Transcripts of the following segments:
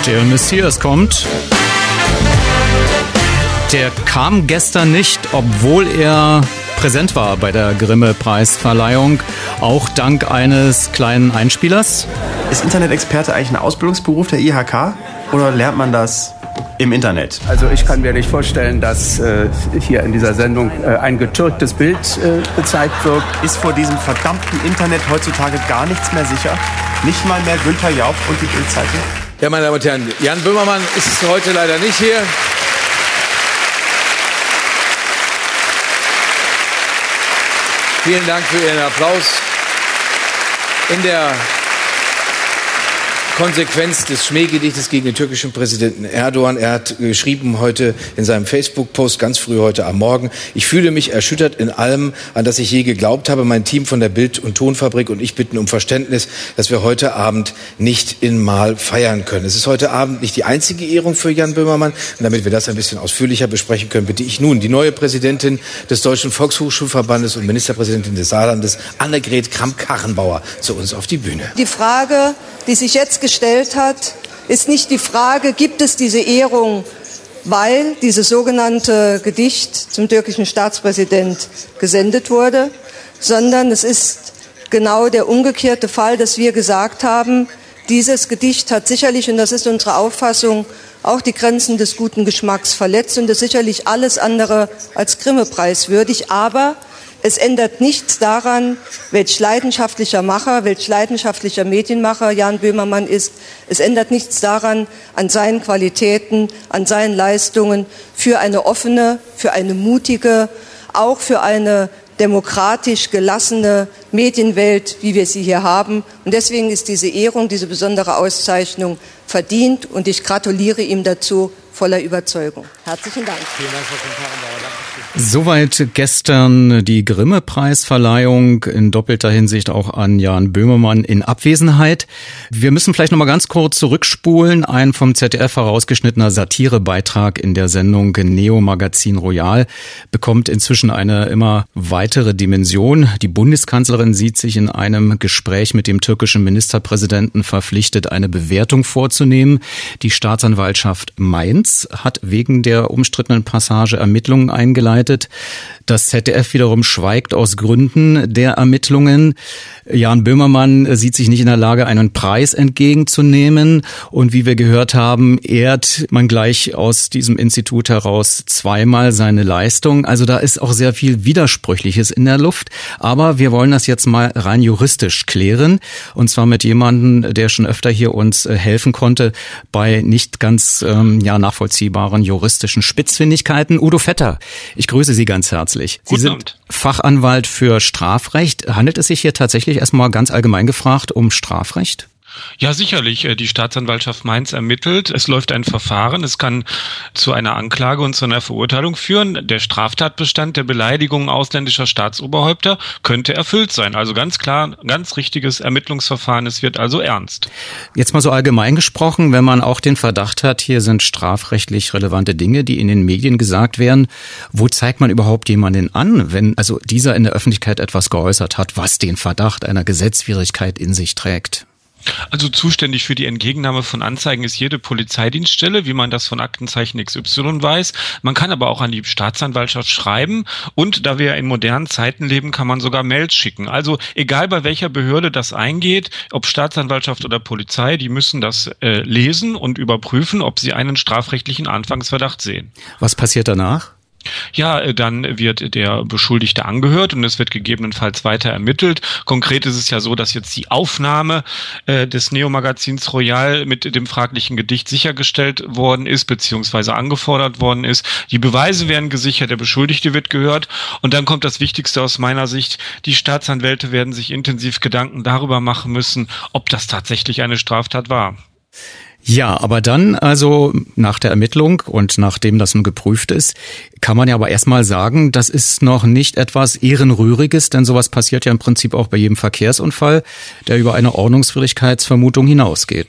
Der Messias kommt. Der kam gestern nicht, obwohl er präsent war bei der Grimme-Preisverleihung, auch dank eines kleinen Einspielers. Ist Internet-Experte eigentlich ein Ausbildungsberuf der IHK oder lernt man das im Internet? Also ich kann mir nicht vorstellen, dass hier in dieser Sendung ein getürktes Bild gezeigt wird. Ist vor diesem verdammten Internet heutzutage gar nichts mehr sicher? Nicht mal mehr Günther Jauch und die Bild-Zeitung? Ja, meine Damen und Herren, Jan Böhmermann ist heute leider nicht hier. Vielen Dank für Ihren Applaus. In der Konsequenz des Schmähgedichtes gegen den türkischen Präsidenten Erdogan. Er hat geschrieben heute in seinem Facebook-Post, ganz früh heute am Morgen: Ich fühle mich erschüttert in allem, an das ich je geglaubt habe. Mein Team von der Bild- und Tonfabrik und ich bitten um Verständnis, dass wir heute Abend nicht in Marl feiern können. Es ist heute Abend nicht die einzige Ehrung für Jan Böhmermann. Und damit wir das ein bisschen ausführlicher besprechen können, bitte ich nun die neue Präsidentin des Deutschen Volkshochschulverbandes und Ministerpräsidentin des Saarlandes, Annegret Kramp-Karrenbauer, zu uns auf die Bühne. Die Frage, die sich jetzt gestellt hat, ist nicht die Frage, gibt es diese Ehrung, weil dieses sogenannte Gedicht zum türkischen Staatspräsident gesendet wurde, sondern es ist genau der umgekehrte Fall, dass wir gesagt haben, dieses Gedicht hat sicherlich, und das ist unsere Auffassung, auch die Grenzen des guten Geschmacks verletzt und ist sicherlich alles andere als Grimme-preiswürdig, aber es ändert nichts daran, welch leidenschaftlicher Medienmacher Jan Böhmermann ist. Es ändert nichts daran, an seinen Qualitäten, an seinen Leistungen für eine offene, für eine mutige, auch für eine demokratisch gelassene Medienwelt, wie wir sie hier haben. Und deswegen ist diese Ehrung, diese besondere Auszeichnung verdient und ich gratuliere ihm dazu voller Überzeugung. Herzlichen Dank. Vielen Dank, Frau Kramp-Karrenbauer. Soweit gestern die Grimme-Preisverleihung, in doppelter Hinsicht auch an Jan Böhmermann in Abwesenheit. Wir müssen vielleicht noch mal ganz kurz zurückspulen. Ein vom ZDF herausgeschnittener Satirebeitrag in der Sendung Neo Magazin Royal bekommt inzwischen eine immer weitere Dimension. Die Bundeskanzlerin sieht sich in einem Gespräch mit dem türkischen Ministerpräsidenten verpflichtet, eine Bewertung vorzunehmen. Die Staatsanwaltschaft Mainz hat wegen der umstrittenen Passage Ermittlungen eingeleitet. Das ZDF wiederum schweigt aus Gründen der Ermittlungen. Jan Böhmermann sieht sich nicht in der Lage, einen Preis entgegenzunehmen. Und wie wir gehört haben, ehrt man gleich aus diesem Institut heraus zweimal seine Leistung. Also da ist auch sehr viel Widersprüchliches in der Luft. Aber wir wollen das jetzt mal rein juristisch klären. Und zwar mit jemandem, der schon öfter hier uns helfen konnte bei nicht ganz nachvollziehbaren juristischen Spitzfindigkeiten. Udo Vetter, ich grüße Sie ganz herzlich. Sie sind Fachanwalt für Strafrecht. Handelt es sich hier tatsächlich erstmal ganz allgemein gefragt um Strafrecht? Ja, sicherlich. Die Staatsanwaltschaft Mainz ermittelt. Es läuft ein Verfahren. Es kann zu einer Anklage und zu einer Verurteilung führen. Der Straftatbestand der Beleidigung ausländischer Staatsoberhäupter könnte erfüllt sein. Also ganz klar, ganz richtiges Ermittlungsverfahren. Es wird also ernst. Jetzt mal so allgemein gesprochen, wenn man auch den Verdacht hat, hier sind strafrechtlich relevante Dinge, die in den Medien gesagt werden. Wo zeigt man überhaupt jemanden an, wenn also dieser in der Öffentlichkeit etwas geäußert hat, was den Verdacht einer Gesetzwidrigkeit in sich trägt? Also zuständig für die Entgegennahme von Anzeigen ist jede Polizeidienststelle, wie man das von Aktenzeichen XY weiß. Man kann aber auch an die Staatsanwaltschaft schreiben und da wir ja in modernen Zeiten leben, kann man sogar Mails schicken. Also egal bei welcher Behörde das eingeht, ob Staatsanwaltschaft oder Polizei, die müssen das lesen und überprüfen, ob sie einen strafrechtlichen Anfangsverdacht sehen. Was passiert danach? Ja, dann wird der Beschuldigte angehört und es wird gegebenenfalls weiter ermittelt. Konkret ist es ja so, dass jetzt die Aufnahme des Neo-Magazins Royal mit dem fraglichen Gedicht sichergestellt worden ist, beziehungsweise angefordert worden ist. Die Beweise werden gesichert, der Beschuldigte wird gehört und dann kommt das Wichtigste aus meiner Sicht. Die Staatsanwälte werden sich intensiv Gedanken darüber machen müssen, ob das tatsächlich eine Straftat war. Ja, aber dann, also nach der Ermittlung und nachdem das nun geprüft ist, kann man ja aber erstmal sagen, das ist noch nicht etwas Ehrenrühriges, denn sowas passiert ja im Prinzip auch bei jedem Verkehrsunfall, der über eine Ordnungswidrigkeitsvermutung hinausgeht.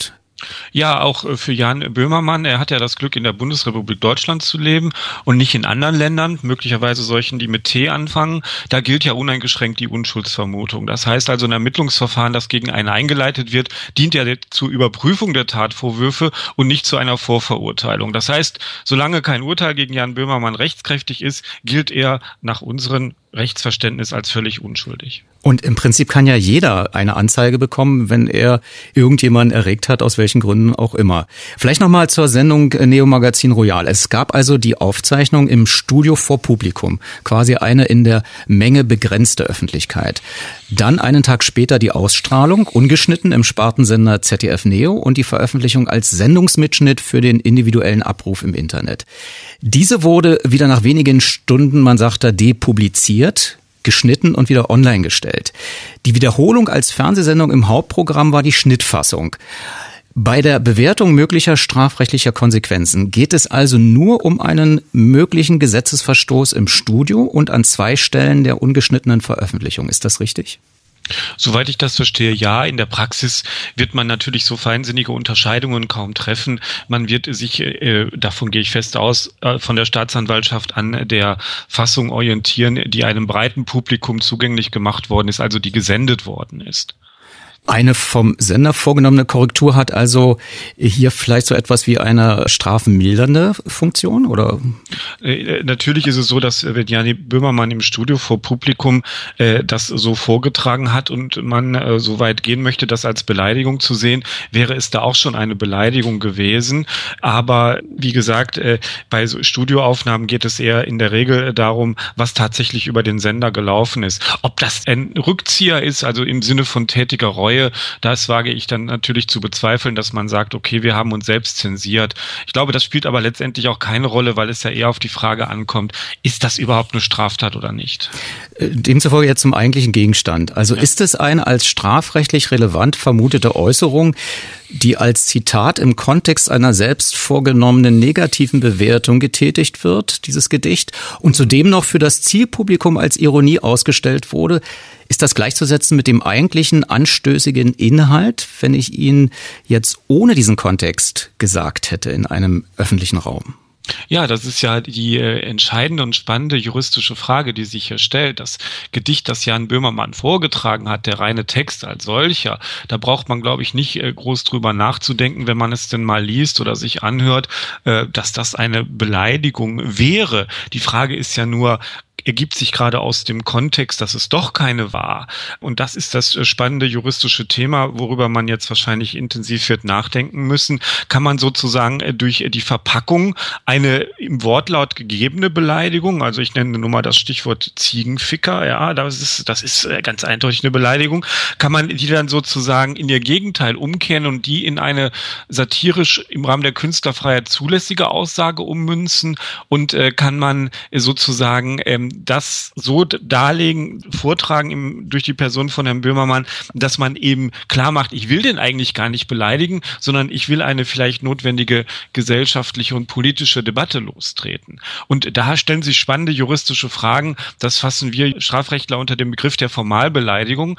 Ja, auch für Jan Böhmermann. Er hat ja das Glück, in der Bundesrepublik Deutschland zu leben und nicht in anderen Ländern, möglicherweise solchen, die mit T anfangen. Da gilt ja uneingeschränkt die Unschuldsvermutung. Das heißt also, ein Ermittlungsverfahren, das gegen einen eingeleitet wird, dient ja zur Überprüfung der Tatvorwürfe und nicht zu einer Vorverurteilung. Das heißt, solange kein Urteil gegen Jan Böhmermann rechtskräftig ist, gilt er nach unserem Rechtsverständnis als völlig unschuldig. Und im Prinzip kann ja jeder eine Anzeige bekommen, wenn er irgendjemanden erregt hat, aus welchen Gründen auch immer. Vielleicht nochmal zur Sendung Neo Magazin Royal. Es gab also die Aufzeichnung im Studio vor Publikum, quasi eine in der Menge begrenzte Öffentlichkeit. Dann einen Tag später die Ausstrahlung, ungeschnitten im Spartensender ZDF Neo und die Veröffentlichung als Sendungsmitschnitt für den individuellen Abruf im Internet. Diese wurde wieder nach wenigen Stunden, man sagt da, depubliziert, geschnitten und wieder online gestellt. Die Wiederholung als Fernsehsendung im Hauptprogramm war die Schnittfassung. Bei der Bewertung möglicher strafrechtlicher Konsequenzen geht es also nur um einen möglichen Gesetzesverstoß im Studio und an 2 Stellen der ungeschnittenen Veröffentlichung. Ist das richtig? Soweit ich das verstehe, ja. In der Praxis wird man natürlich so feinsinnige Unterscheidungen kaum treffen. Man wird sich, davon gehe ich fest aus, von der Staatsanwaltschaft an der Fassung orientieren, die einem breiten Publikum zugänglich gemacht worden ist, also die gesendet worden ist. Eine vom Sender vorgenommene Korrektur hat also hier vielleicht so etwas wie eine strafmildernde Funktion, oder? Natürlich ist es so, dass wenn Jan Böhmermann im Studio vor Publikum das so vorgetragen hat und man so weit gehen möchte, das als Beleidigung zu sehen, wäre es da auch schon eine Beleidigung gewesen. Aber wie gesagt, bei so Studioaufnahmen geht es eher in der Regel darum, was tatsächlich über den Sender gelaufen ist. Ob das ein Rückzieher ist, also im Sinne von tätiger Reue, das wage ich dann natürlich zu bezweifeln, dass man sagt, okay, wir haben uns selbst zensiert. Ich glaube, das spielt aber letztendlich auch keine Rolle, weil es ja eher auf die Frage ankommt, ist das überhaupt eine Straftat oder nicht? Demzufolge jetzt zum eigentlichen Gegenstand. Also ist es eine als strafrechtlich relevant vermutete Äußerung, die als Zitat im Kontext einer selbst vorgenommenen negativen Bewertung getätigt wird, dieses Gedicht, und zudem noch für das Zielpublikum als Ironie ausgestellt wurde? Ist das gleichzusetzen mit dem eigentlichen anstößigen Inhalt, wenn ich ihn jetzt ohne diesen Kontext gesagt hätte in einem öffentlichen Raum? Ja, das ist ja die entscheidende und spannende juristische Frage, die sich hier stellt. Das Gedicht, das Jan Böhmermann vorgetragen hat, der reine Text als solcher, da braucht man, glaube ich, nicht groß drüber nachzudenken, wenn man es denn mal liest oder sich anhört, dass das eine Beleidigung wäre. Die Frage ist ja nur, ergibt sich gerade aus dem Kontext, dass es doch keine war. Und das ist das spannende juristische Thema, worüber man jetzt wahrscheinlich intensiv wird nachdenken müssen. Kann man sozusagen durch die Verpackung eine im Wortlaut gegebene Beleidigung, also ich nenne nur mal das Stichwort Ziegenficker, ja, das ist ganz eindeutig eine Beleidigung, kann man die dann sozusagen in ihr Gegenteil umkehren und die in eine satirisch im Rahmen der Künstlerfreiheit zulässige Aussage ummünzen und kann man sozusagen das so darlegen, vortragen durch die Person von Herrn Böhmermann, dass man eben klar macht, ich will den eigentlich gar nicht beleidigen, sondern ich will eine vielleicht notwendige gesellschaftliche und politische Debatte lostreten. Und da stellen sich spannende juristische Fragen. Das fassen wir Strafrechtler unter dem Begriff der Formalbeleidigung.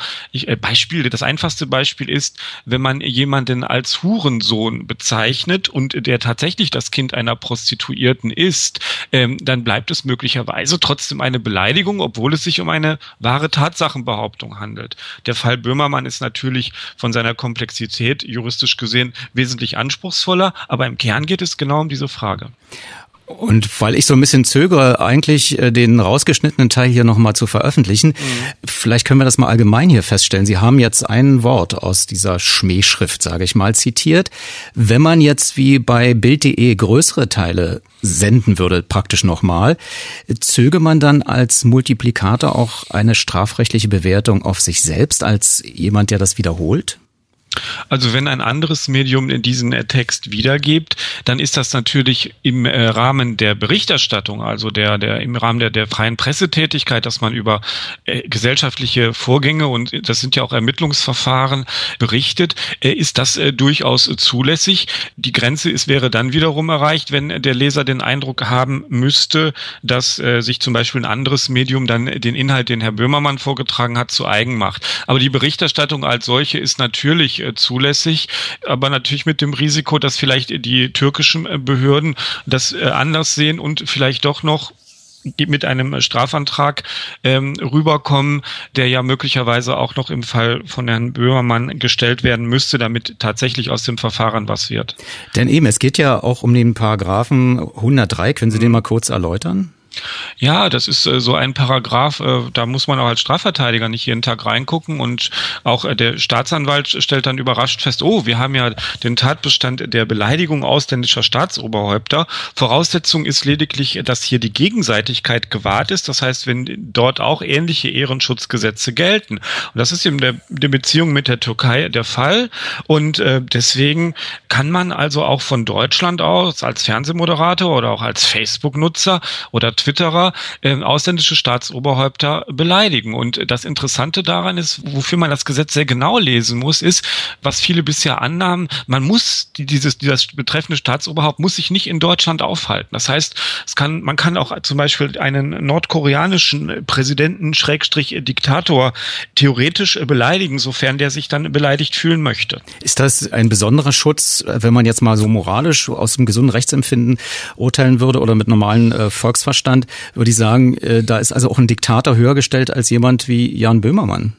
Das einfachste Beispiel ist, wenn man jemanden als Hurensohn bezeichnet und der tatsächlich das Kind einer Prostituierten ist, dann bleibt es möglicherweise trotzdem eine Beleidigung, obwohl es sich um eine wahre Tatsachenbehauptung handelt. Der Fall Böhmermann ist natürlich von seiner Komplexität juristisch gesehen wesentlich anspruchsvoller, aber im Kern geht es genau um diese Frage. Und weil ich so ein bisschen zögere, eigentlich den rausgeschnittenen Teil hier nochmal zu veröffentlichen, vielleicht können wir das mal allgemein hier feststellen. Sie haben jetzt ein Wort aus dieser Schmähschrift, sage ich mal, zitiert. Wenn man jetzt wie bei Bild.de größere Teile senden würde, praktisch nochmal, zöge man dann als Multiplikator auch eine strafrechtliche Bewertung auf sich selbst als jemand, der das wiederholt? Also wenn ein anderes Medium diesen Text wiedergibt, dann ist das natürlich im Rahmen der Berichterstattung, also im Rahmen der freien Pressetätigkeit, dass man über gesellschaftliche Vorgänge und das sind ja auch Ermittlungsverfahren berichtet, ist das durchaus zulässig. Die Grenze wäre dann wiederum erreicht, wenn der Leser den Eindruck haben müsste, dass sich zum Beispiel ein anderes Medium dann den Inhalt, den Herr Böhmermann vorgetragen hat, zu eigen macht. Aber die Berichterstattung als solche ist natürlich zulässig, aber natürlich mit dem Risiko, dass vielleicht die türkischen Behörden das anders sehen und vielleicht doch noch mit einem Strafantrag rüberkommen, der ja möglicherweise auch noch im Fall von Herrn Böhmermann gestellt werden müsste, damit tatsächlich aus dem Verfahren was wird. Denn eben, es geht ja auch um den Paragraphen 103. Können Sie den mal kurz erläutern? Ja, das ist so ein Paragraph, da muss man auch als Strafverteidiger nicht jeden Tag reingucken und auch der Staatsanwalt stellt dann überrascht fest, wir haben ja den Tatbestand der Beleidigung ausländischer Staatsoberhäupter. Voraussetzung ist lediglich, dass hier die Gegenseitigkeit gewahrt ist, das heißt, wenn dort auch ähnliche Ehrenschutzgesetze gelten. Und das ist in der Beziehung mit der Türkei der Fall und deswegen kann man also auch von Deutschland aus als Fernsehmoderator oder auch als Facebook-Nutzer oder Twitterer ausländische Staatsoberhäupter beleidigen. Und das Interessante daran ist, wofür man das Gesetz sehr genau lesen muss, ist, was viele bisher annahmen, man muss dieses betreffende Staatsoberhaupt muss sich nicht in Deutschland aufhalten. Das heißt, man kann auch zum Beispiel einen nordkoreanischen Präsidenten Diktator theoretisch beleidigen, sofern der sich dann beleidigt fühlen möchte. Ist das ein besonderer Schutz, wenn man jetzt mal so moralisch aus dem gesunden Rechtsempfinden urteilen würde oder mit normalen Volksverstand, würde ich sagen, da ist also auch ein Diktator höher gestellt als jemand wie Jan Böhmermann.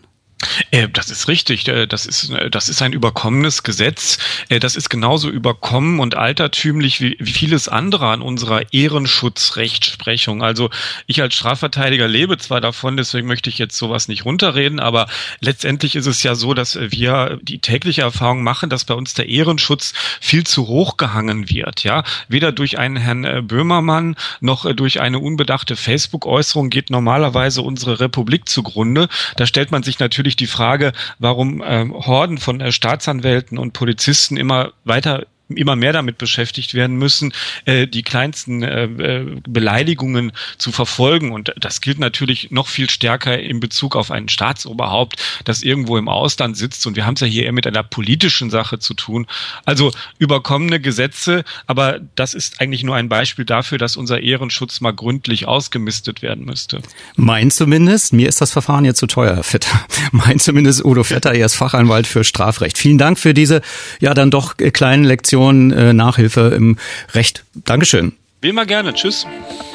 Das ist richtig. Das ist ein überkommenes Gesetz. Das ist genauso überkommen und altertümlich wie vieles andere an unserer Ehrenschutzrechtsprechung. Also ich als Strafverteidiger lebe zwar davon, deswegen möchte ich jetzt sowas nicht runterreden, aber letztendlich ist es ja so, dass wir die tägliche Erfahrung machen, dass bei uns der Ehrenschutz viel zu hoch gehangen wird. Ja, weder durch einen Herrn Böhmermann noch durch eine unbedachte Facebook-Äußerung geht normalerweise unsere Republik zugrunde. Da stellt man sich natürlich die Frage, warum Horden von Staatsanwälten und Polizisten immer mehr damit beschäftigt werden müssen, die kleinsten Beleidigungen zu verfolgen. Und das gilt natürlich noch viel stärker in Bezug auf ein Staatsoberhaupt, das irgendwo im Ausland sitzt. Und wir haben es ja hier eher mit einer politischen Sache zu tun. Also überkommene Gesetze, aber das ist eigentlich nur ein Beispiel dafür, dass unser Ehrenschutz mal gründlich ausgemistet werden müsste. Mein zumindest, mir ist das Verfahren jetzt zu teuer, Herr Vetter. Mein zumindest Udo Vetter, er ist Fachanwalt für Strafrecht. Vielen Dank für diese ja dann doch kleinen Lektionen Nachhilfe im Recht. Dankeschön. Wie immer gerne. Tschüss.